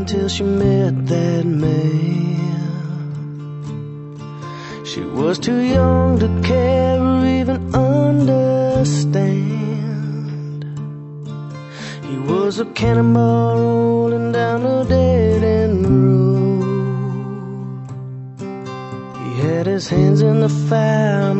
until she met that man. She was too young to care or even understand. He was a cannonball rolling down a dead-end road. He had his hands in the fire